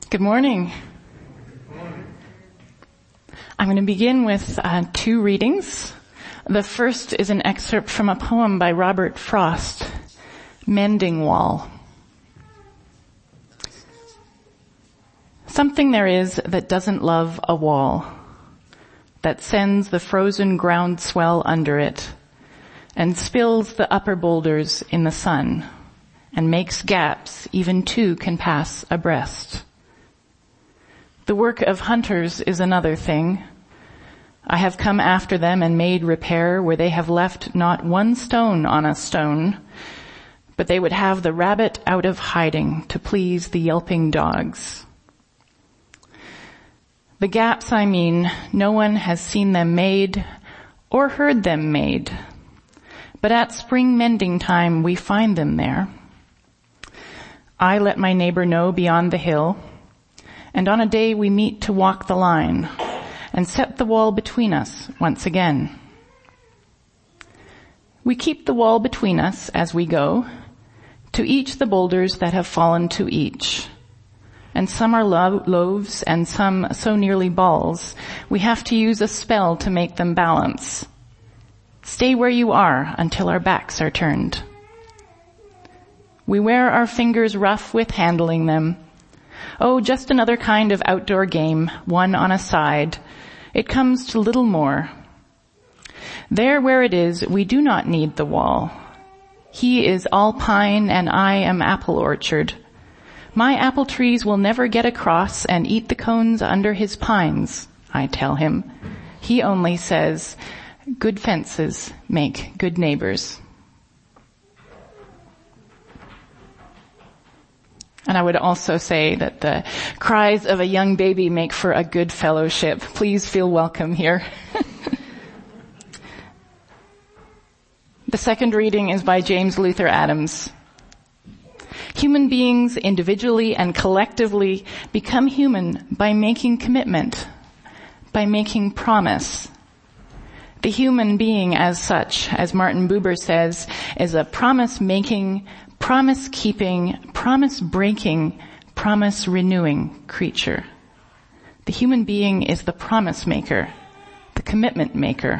Good morning. I'm going to begin with two readings. The first is an excerpt from a poem by Robert Frost, Mending Wall. Something there is that doesn't love a wall, that sends the frozen ground swell under it, and spills the upper boulders in the sun, and makes gaps even two can pass abreast. The work of hunters is another thing. I have come after them and made repair where they have left not one stone on a stone, but they would have the rabbit out of hiding to please the yelping dogs. The gaps, I mean, no one has seen them made or heard them made, but at spring mending time we find them there. I let my neighbor know beyond the hill, and on a day we meet to walk the line and set the wall between us once again. We keep the wall between us as we go, to each the boulders that have fallen to each. And some are loaves and some so nearly balls, we have to use a spell to make them balance. Stay where you are until our backs are turned. We wear our fingers rough with handling them. Oh, just another kind of outdoor game, one on a side. It comes to little more. There where it is, we do not need the wall. He is all pine and I am apple orchard. My apple trees will never get across and eat the cones under his pines, I tell him. He only says, good fences make good neighbors. And I would also say that the cries of a young baby make for a good fellowship. Please feel welcome here. The second reading is by James Luther Adams. Human beings individually and collectively become human by making commitment, by making promise. The human being as such, as Martin Buber says, is a promise-making, promise-keeping, promise-breaking, promise-renewing creature. The human being is the promise maker, the commitment maker.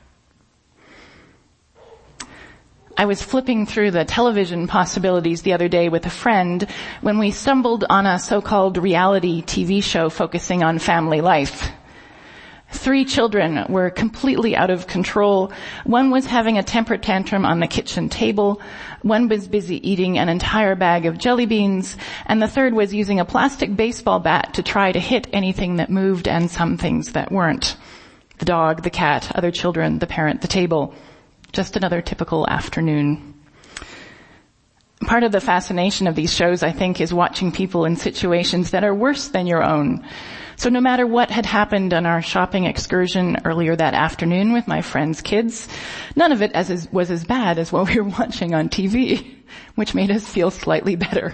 I was flipping through the television possibilities the other day with a friend when we stumbled on a so-called reality TV show focusing on family life. 3 children were completely out of control. One was having a temper tantrum on the kitchen table. One was busy eating an entire bag of jelly beans. And the third was using a plastic baseball bat to try to hit anything that moved and some things that weren't. The dog, the cat, other children, the parent, the table. Just another typical afternoon. Part of the fascination of these shows, I think, is watching people in situations that are worse than your own. So no matter what had happened on our shopping excursion earlier that afternoon with my friend's kids, none of it was as bad as what we were watching on TV, which made us feel slightly better.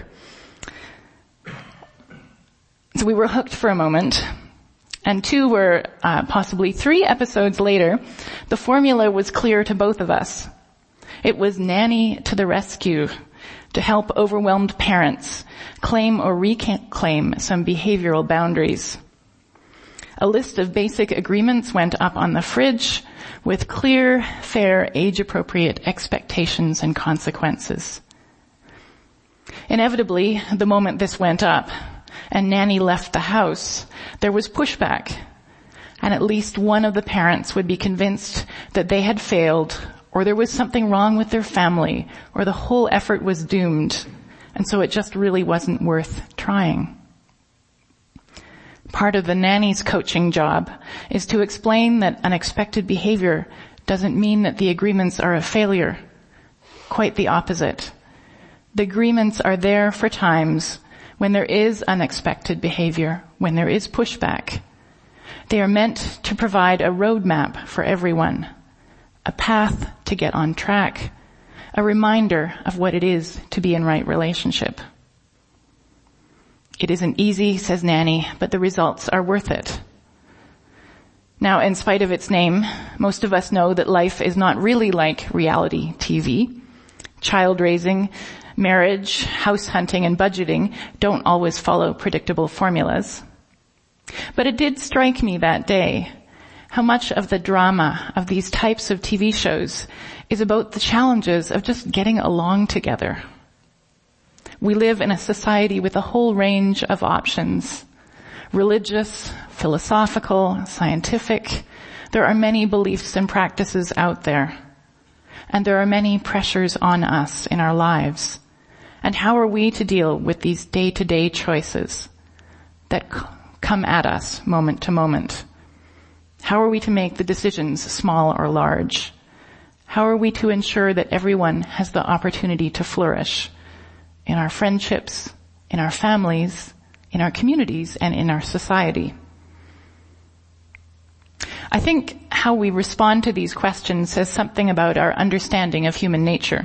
So we were hooked for a moment, and 2 were possibly 3 episodes later, the formula was clear to both of us. It was nanny to the rescue to help overwhelmed parents claim or reclaim some behavioral boundaries. A list of basic agreements went up on the fridge with clear, fair, age-appropriate expectations and consequences. Inevitably, the moment this went up and nanny left the house, there was pushback, and at least one of the parents would be convinced that they had failed, or there was something wrong with their family, or the whole effort was doomed, and so it just really wasn't worth trying. Part of the nanny's coaching job is to explain that unexpected behavior doesn't mean that the agreements are a failure. Quite the opposite. The agreements are there for times when there is unexpected behavior, when there is pushback. They are meant to provide a roadmap for everyone, a path to get on track, a reminder of what it is to be in right relationship. It isn't easy, says Nanny, but the results are worth it. Now, in spite of its name, most of us know that life is not really like reality TV. Child raising Marriage, house hunting, and budgeting don't always follow predictable formulas. But it did strike me that day how much of the drama of these types of TV shows is about the challenges of just getting along together. We live in a society with a whole range of options. Religious, philosophical, scientific. There are many beliefs and practices out there. And there are many pressures on us in our lives. And how are we to deal with these day-to-day choices that come at us moment to moment? How are we to make the decisions, small or large? How are we to ensure that everyone has the opportunity to flourish in our friendships, in our families, in our communities, and in our society? I think how we respond to these questions says something about our understanding of human nature.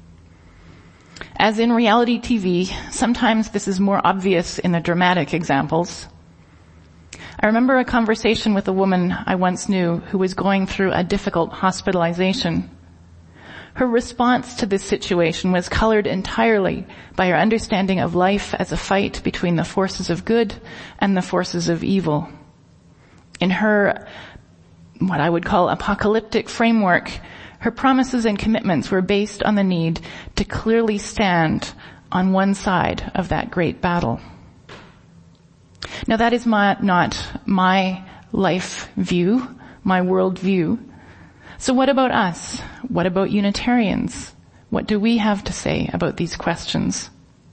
As in reality TV, sometimes this is more obvious in the dramatic examples. I remember a conversation with a woman I once knew who was going through a difficult hospitalization. Her response to this situation was colored entirely by her understanding of life as a fight between the forces of good and the forces of evil. In her, what I would call apocalyptic framework, her promises and commitments were based on the need to clearly stand on one side of that great battle. Now that is not my life view, my world view. So what about us? What about Unitarians? What do we have to say about these questions?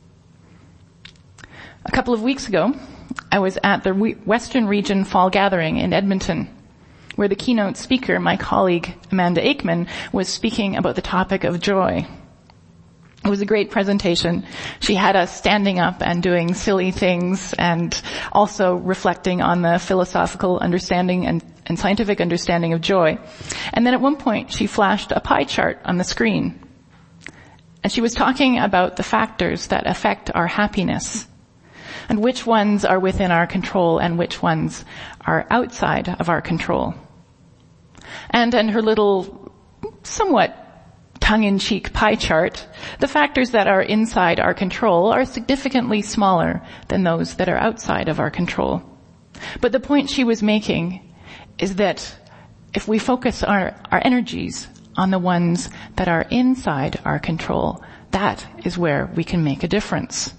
A couple of weeks ago, I was at the Western Region Fall Gathering in Edmonton, where the keynote speaker, my colleague Amanda Aikman, was speaking about the topic of joy. It was a great presentation. She had us standing up and doing silly things and also reflecting on the philosophical understanding and scientific understanding of joy. And then at one point she flashed a pie chart on the screen. And she was talking about the factors that affect our happiness and which ones are within our control and which ones are outside of our control. And in her little, somewhat tongue-in-cheek pie chart, the factors that are inside our control are significantly smaller than those that are outside of our control. But the point she was making is that if we focus our energies on the ones that are inside our control, that is where we can make a difference.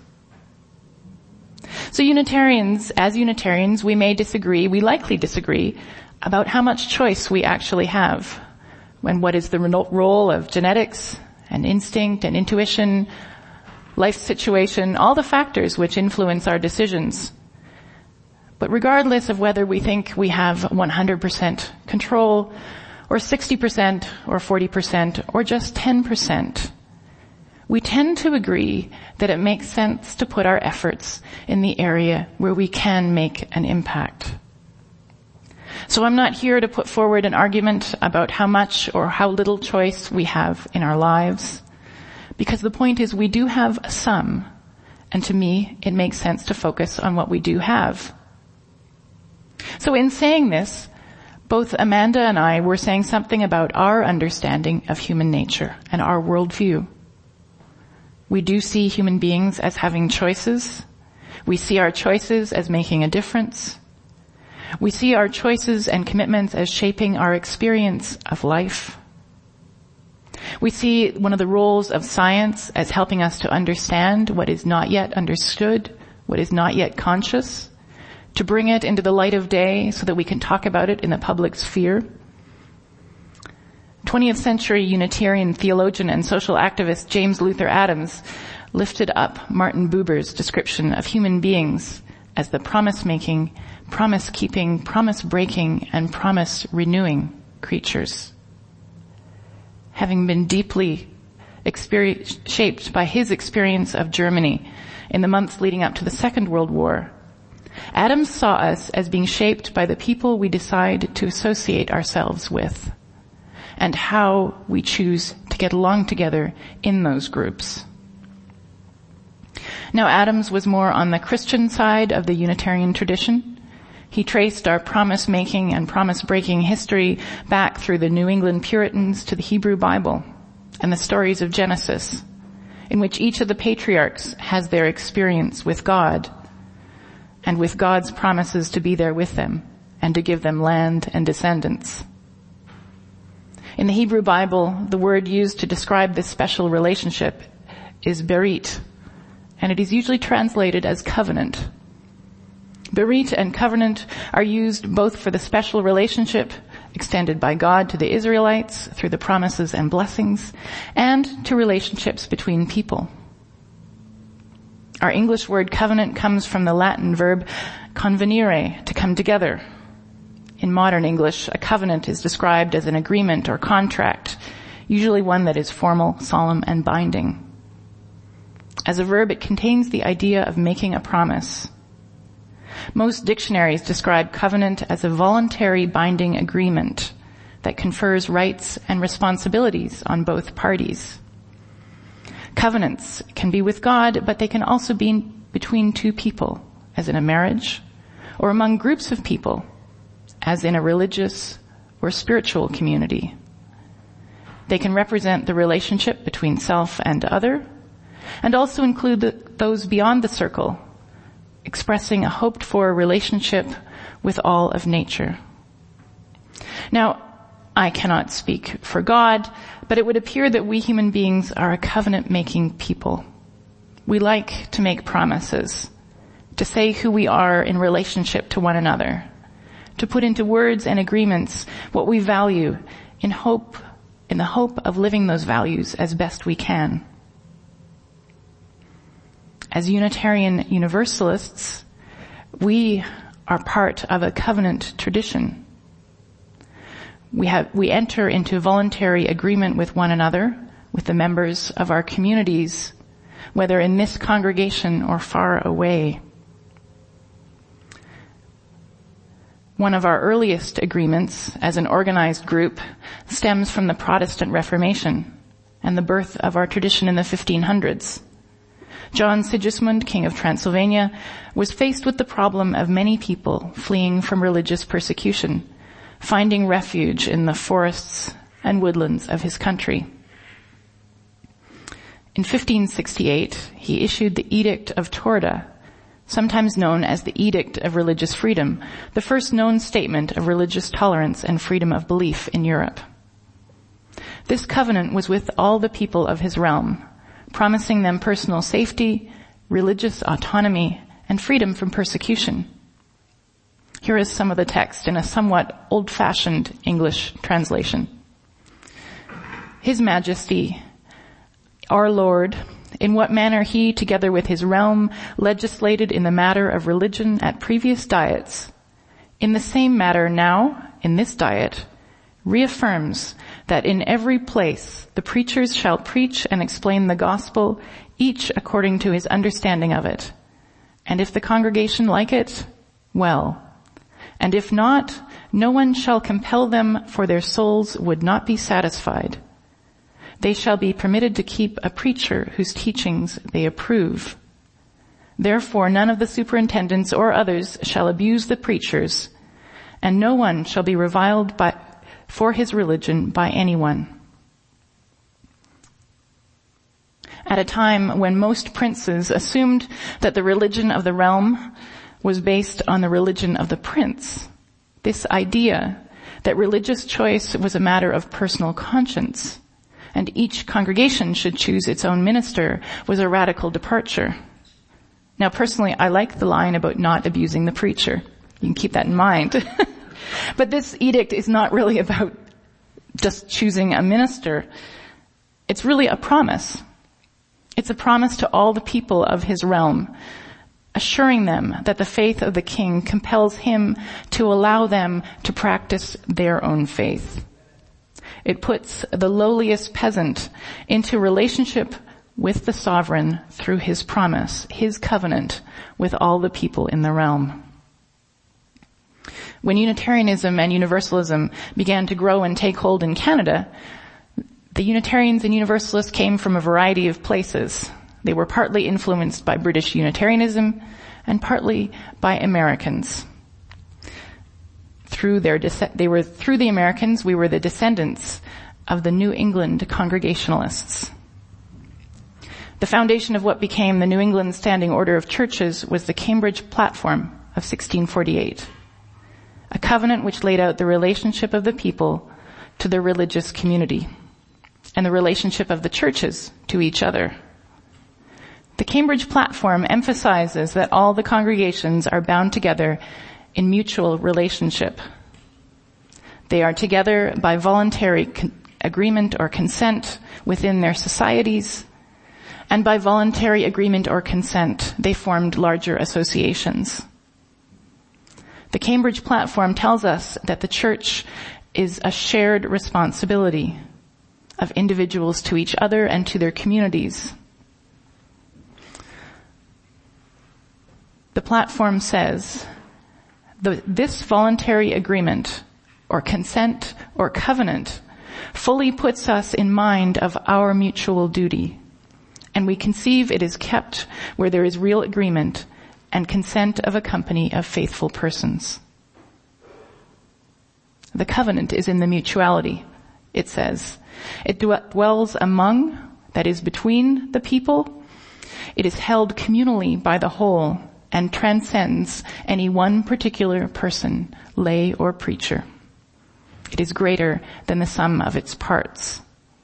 So as Unitarians, we may disagree, we likely disagree, about how much choice we actually have. And what is the role of genetics and instinct and intuition, life situation, all the factors which influence our decisions. But regardless of whether we think we have 100% control, or 60%, or 40%, or just 10%, we tend to agree that it makes sense to put our efforts in the area where we can make an impact. So I'm not here to put forward an argument about how much or how little choice we have in our lives, because the point is we do have some, and to me it makes sense to focus on what we do have. So in saying this, both Amanda and I were saying something about our understanding of human nature and our worldview. We do see human beings as having choices. We see our choices as making a difference. We see our choices and commitments as shaping our experience of life. We see one of the roles of science as helping us to understand what is not yet understood, what is not yet conscious, to bring it into the light of day so that we can talk about it in the public sphere. 20th century Unitarian theologian and social activist James Luther Adams lifted up Martin Buber's description of human beings as the promise-making, promise-keeping, promise-breaking, and promise-renewing creatures. Having been deeply shaped by his experience of Germany in the months leading up to the Second World War, Adams saw us as being shaped by the people we decide to associate ourselves with and how we choose to get along together in those groups. Now, Adams was more on the Christian side of the Unitarian tradition. He traced our promise-making and promise-breaking history back through the New England Puritans to the Hebrew Bible and the stories of Genesis. in which each of the patriarchs has their experience with God and with God's promises to be there with them and to give them land and descendants. In the Hebrew Bible, the word used to describe this special relationship is berit, and it is usually translated as covenant. Berit and covenant are used both for the special relationship extended by God to the Israelites through the promises and blessings, and to relationships between people. Our English word covenant comes from the Latin verb convenire, to come together. In modern English, a covenant is described as an agreement or contract, usually one that is formal, solemn, and binding. As a verb, it contains the idea of making a promise. Most dictionaries describe covenant as a voluntary binding agreement that confers rights and responsibilities on both parties. Covenants can be with God, but they can also be between two people, as in a marriage, or among groups of people, as in a religious or spiritual community. They can represent the relationship between self and other, and also include those beyond the circle, expressing a hoped-for relationship with all of nature. Now, I cannot speak for God, but it would appear that we human beings are a covenant-making people. We like to make promises, to say who we are in relationship to one another, to put into words and agreements what we value in the hope of living those values as best we can. As Unitarian Universalists, we are part of a covenant tradition. We enter into voluntary agreement with one another, with the members of our communities, whether in this congregation or far away. One of our earliest agreements as an organized group stems from the Protestant Reformation and the birth of our tradition in the 1500s. John Sigismund, King of Transylvania, was faced with the problem of many people fleeing from religious persecution, finding refuge in the forests and woodlands of his country. In 1568, he issued the Edict of Torda, sometimes known as the Edict of Religious Freedom, the first known statement of religious tolerance and freedom of belief in Europe. This covenant was with all the people of his realm, promising them personal safety, religious autonomy, and freedom from persecution. Here is some of the text in a somewhat old-fashioned English translation. His Majesty, our Lord, in what manner he, together with his realm, legislated in the matter of religion at previous diets, in the same matter now, in this diet, reaffirms that in every place the preachers shall preach and explain the gospel, each according to his understanding of it. And if the congregation like it, well. And if not, no one shall compel them, for their souls would not be satisfied. They shall be permitted to keep a preacher whose teachings they approve. Therefore, none of the superintendents or others shall abuse the preachers, and no one shall be reviled for his religion by anyone. At a time when most princes assumed that the religion of the realm was based on the religion of the prince, this idea that religious choice was a matter of personal conscience and each congregation should choose its own minister was a radical departure. Now, personally, I like the line about not abusing the preacher. You can keep that in mind. But this edict is not really about just choosing a minister. It's really a promise. It's a promise to all the people of his realm, assuring them that the faith of the king compels him to allow them to practice their own faith. It puts the lowliest peasant into relationship with the sovereign through his promise, his covenant with all the people in the realm. When Unitarianism and Universalism began to grow and take hold in Canada, the Unitarians and Universalists came from a variety of places. They were partly influenced by British Unitarianism and partly by Americans. Through the Americans, we were the descendants of the New England Congregationalists. The foundation of what became the New England Standing Order of Churches was the Cambridge Platform of 1648, a covenant which laid out the relationship of the people to their religious community and the relationship of the churches to each other. The Cambridge Platform emphasizes that all the congregations are bound together in mutual relationship. They are together by voluntary agreement or consent within their societies, and by voluntary agreement or consent, they formed larger associations. The Cambridge Platform tells us that the church is a shared responsibility of individuals to each other and to their communities. The platform says, this voluntary agreement or consent or covenant fully puts us in mind of our mutual duty, and we conceive it is kept where there is real agreement and consent of a company of faithful persons. The covenant is in the mutuality, it says. It dwells among, that is between the people. It is held communally by the whole and transcends any one particular person, lay or preacher. It is greater than the sum of its parts.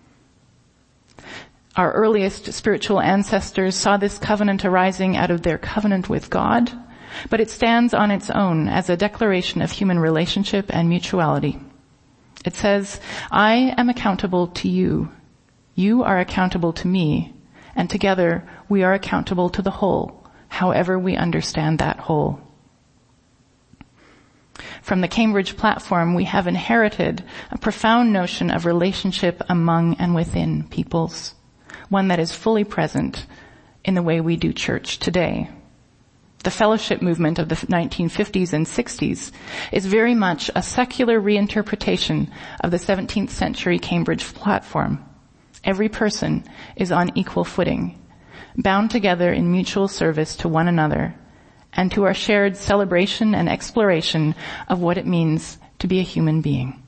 Our earliest spiritual ancestors saw this covenant arising out of their covenant with God, but it stands on its own as a declaration of human relationship and mutuality. It says, I am accountable to you. You are accountable to me. And together we are accountable to the whole, however we understand that whole. From the Cambridge Platform, we have inherited a profound notion of relationship among and within peoples, one that is fully present in the way we do church today. The fellowship movement of the 1950s and 60s is very much a secular reinterpretation of the 17th century Cambridge Platform. Every person is on equal footing, bound together in mutual service to one another and to our shared celebration and exploration of what it means to be a human being.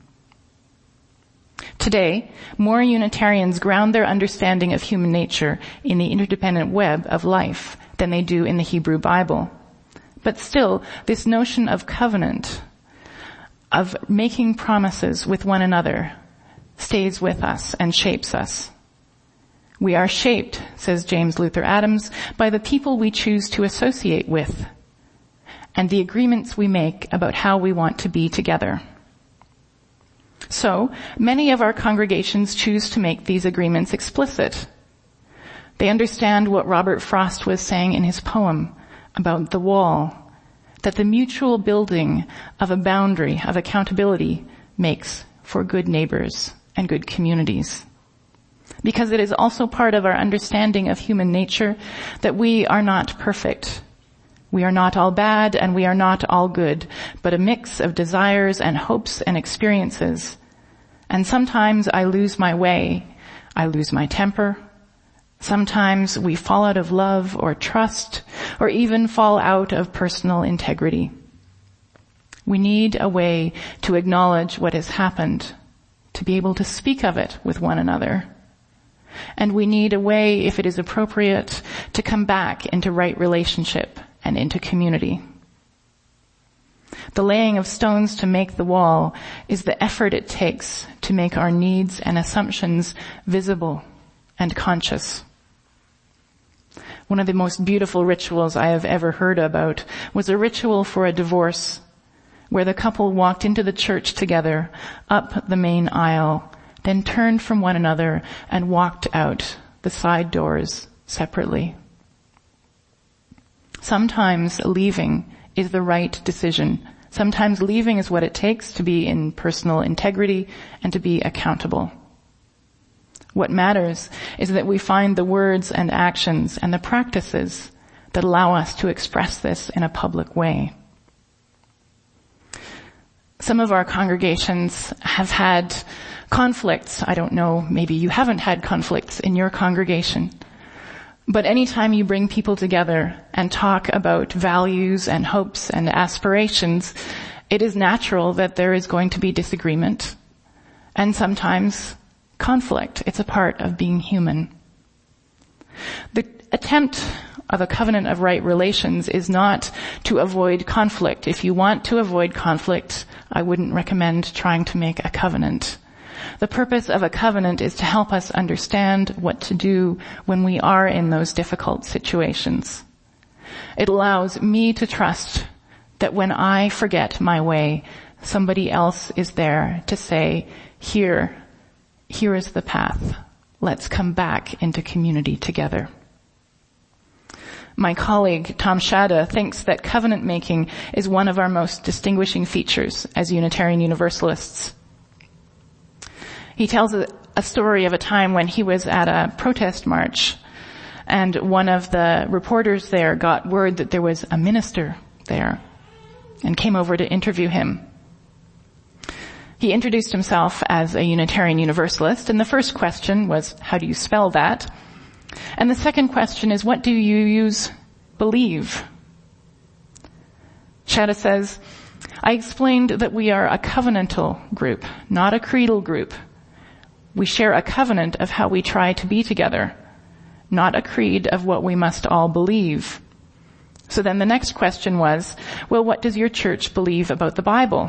Today, more Unitarians ground their understanding of human nature in the interdependent web of life than they do in the Hebrew Bible. But still, this notion of covenant, of making promises with one another, stays with us and shapes us. We are shaped, says James Luther Adams, by the people we choose to associate with and the agreements we make about how we want to be together. So, many of our congregations choose to make these agreements explicit. They understand what Robert Frost was saying in his poem about the wall, that the mutual building of a boundary of accountability makes for good neighbors and good communities. Because it is also part of our understanding of human nature that we are not perfect. We are not all bad and we are not all good, but a mix of desires and hopes and experiences. And sometimes I lose my way. I lose my temper. Sometimes we fall out of love or trust or even fall out of personal integrity. We need a way to acknowledge what has happened, to be able to speak of it with one another. And we need a way, if it is appropriate, to come back into right relationship and into community. The laying of stones to make the wall is the effort it takes to make our needs and assumptions visible and conscious. One of the most beautiful rituals I have ever heard about was a ritual for a divorce where the couple walked into the church together, up the main aisle, then turned from one another and walked out the side doors separately. Sometimes leaving is the right decision. Sometimes leaving is what it takes to be in personal integrity and to be accountable. What matters is that we find the words and actions and the practices that allow us to express this in a public way. Some of our congregations have had conflicts. I don't know, maybe you haven't had conflicts in your congregation. But anytime you bring people together and talk about values and hopes and aspirations, it is natural that there is going to be disagreement and sometimes conflict. It's a part of being human. The attempt of a covenant of right relations is not to avoid conflict. If you want to avoid conflict, I wouldn't recommend trying to make a covenant. The purpose of a covenant is to help us understand what to do when we are in those difficult situations. It allows me to trust that when I forget my way, somebody else is there to say, here is the path. Let's come back into community together. My colleague, Tom Shada, thinks that covenant making is one of our most distinguishing features as Unitarian Universalists. He tells a story of a time when he was at a protest march, and one of the reporters there got word that there was a minister there and came over to interview him. He introduced himself as a Unitarian Universalist, and the first question was, how do you spell that? And the second question is, what do you use believe? Shada says, I explained that we are a covenantal group, not a creedal group. We share a covenant of how we try to be together, not a creed of what we must all believe. So then the next question was, well, what does your church believe about the Bible?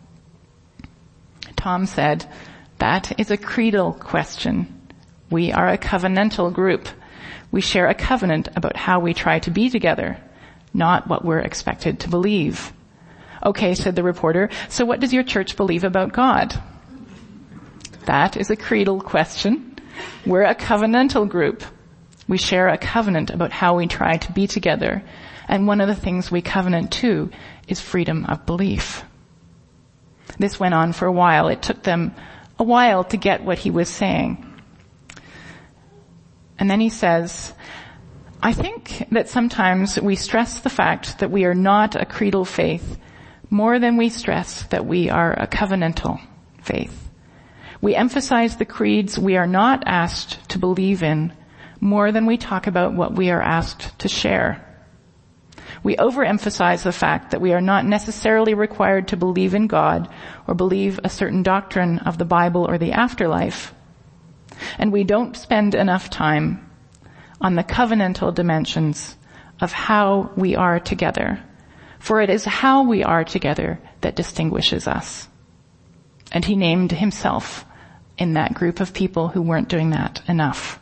Tom said, that is a creedal question. We are a covenantal group. We share a covenant about how we try to be together, not what we're expected to believe. Okay, said the reporter, so what does your church believe about God? That is a creedal question. We're a covenantal group. We share a covenant about how we try to be together. And one of the things we covenant to is freedom of belief. This went on for a while. It took them a while to get what he was saying. And then he says, I think that sometimes we stress the fact that we are not a creedal faith more than we stress that we are a covenantal faith. We emphasize the creeds we are not asked to believe in more than we talk about what we are asked to share. We overemphasize the fact that we are not necessarily required to believe in God or believe a certain doctrine of the Bible or the afterlife. And we don't spend enough time on the covenantal dimensions of how we are together, for it is how we are together that distinguishes us. And he named himself in that group of people who weren't doing that enough.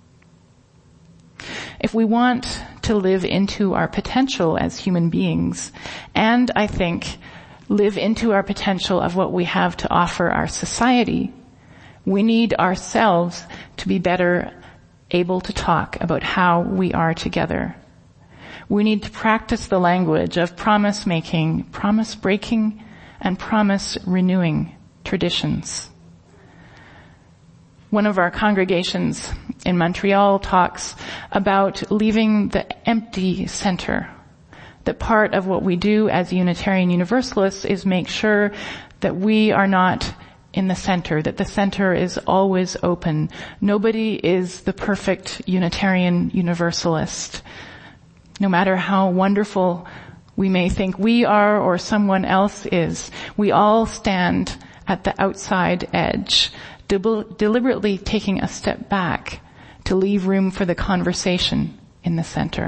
If we want to live into our potential as human beings, and I think live into our potential of what we have to offer our society, we need ourselves to be better able to talk about how we are together. We need to practice the language of promise making, promise breaking, and promise renewing traditions. One of our congregations in Montreal talks about leaving the empty center. That part of what we do as Unitarian Universalists is make sure that we are not in the center, that the center is always open. Nobody is the perfect Unitarian Universalist. No matter how wonderful we may think we are or someone else is, we all stand at the outside edge, deliberately taking a step back to leave room for the conversation in the center.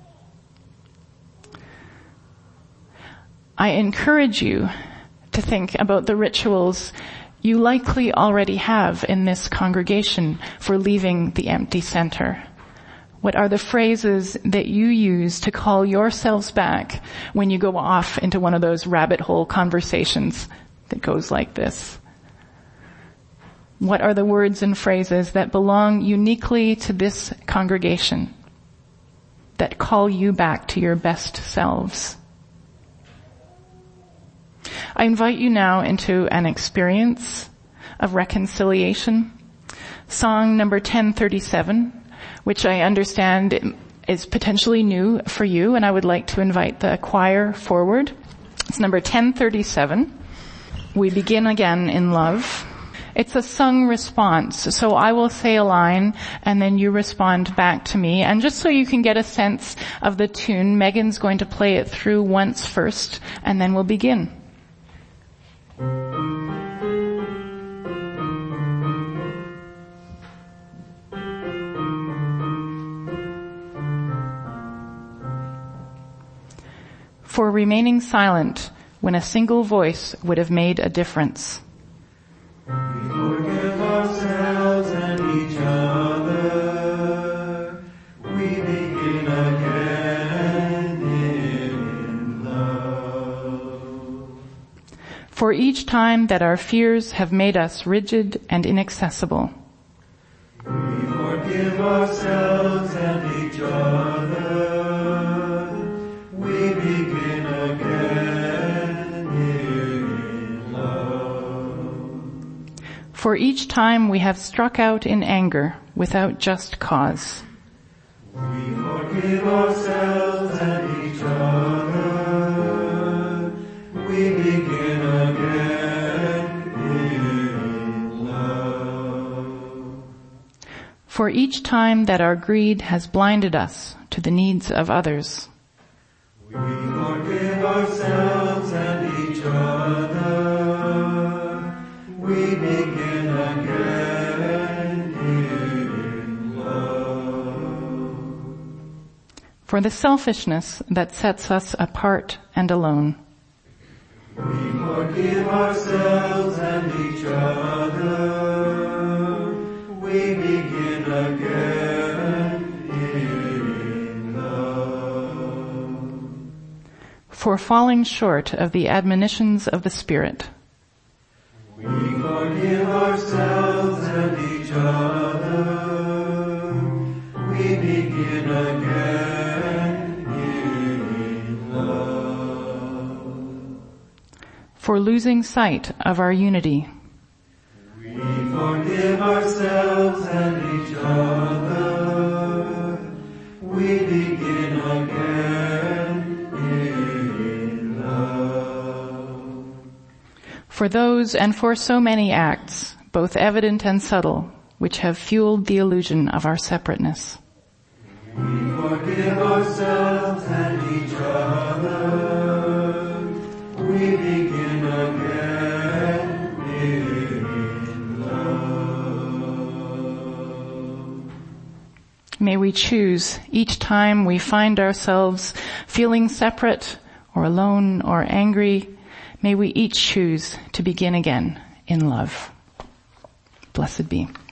I encourage you to think about the rituals you likely already have in this congregation for leaving the empty center. What are the phrases that you use to call yourselves back when you go off into one of those rabbit hole conversations that goes like this? What are the words and phrases that belong uniquely to this congregation, that call you back to your best selves? I invite you now into an experience of reconciliation. Song number 1037, which I understand is potentially new for you, and I would like to invite the choir forward. It's number 1037. We begin again in love. It's a sung response, so I will say a line and then you respond back to me. And just so you can get a sense of the tune, Megan's going to play it through once first and then we'll begin. for remaining silent when a single voice would have made a difference. We forgive ourselves and each other. We begin again in love. For each time that our fears have made us rigid and inaccessible. We forgive ourselves and each other. We begin again in love. For each time we have struck out in anger without just cause. We forgive ourselves and each other. We begin again in love. For each time that our greed has blinded us to the needs of others. We forgive ourselves and each other. We begin again in love. For the selfishness that sets us apart and alone. We forgive ourselves and each other. We begin again in love. For falling short of the admonitions of the Spirit. We forgive ourselves and each other. We begin again in love. For losing sight of our unity. We forgive ourselves and each other. We begin again in love. For those and for so many acts, both evident and subtle, which have fueled the illusion of our separateness. We forgive ourselves and each other. We begin again in love. May we choose each time we find ourselves feeling separate or alone or angry, may we each choose to begin again in love. Blessed be.